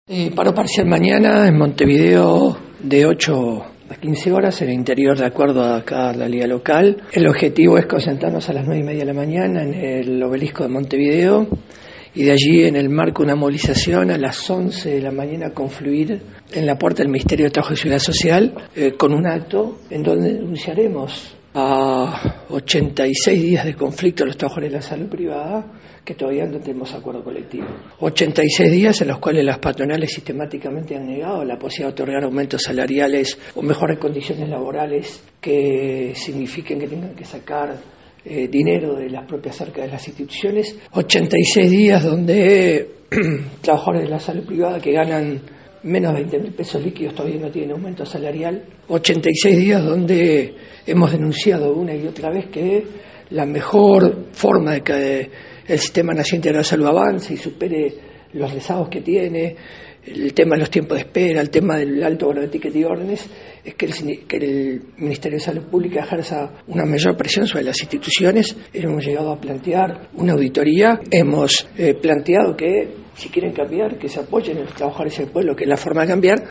Paro parcial mañana en Montevideo de 8 a 15 horas en el interior, de acuerdo a acá la liga local. El objetivo es concentrarnos a las 9:30 de la mañana en el obelisco de Montevideo y de allí, en el marco de una movilización, a las 11 de la mañana confluir en la puerta del Ministerio de Trabajo y Seguridad Social con un acto en donde denunciaremos a 86 días de conflicto de los trabajadores de la salud privada que todavía no tenemos acuerdo colectivo. 86 días en los cuales las patronales sistemáticamente han negado la posibilidad de otorgar aumentos salariales o mejores condiciones laborales que signifiquen que tengan que sacar dinero de las propias arcas de las instituciones. 86 días donde trabajadores de la salud privada que ganan menos de 20.000 pesos líquidos todavía no tienen aumento salarial. 86 días donde hemos denunciado una y otra vez que la mejor forma de que el Sistema Nacional Integral de Salud avance y supere los rezagos que tiene, el tema de los tiempos de espera, el tema del alto valor de ticket y órdenes, es que el Ministerio de Salud Pública ejerza una mayor presión sobre las instituciones. Hemos llegado a plantear una auditoría, hemos planteado que si quieren cambiar, que se apoyen en los trabajadores del pueblo, que es la forma de cambiar.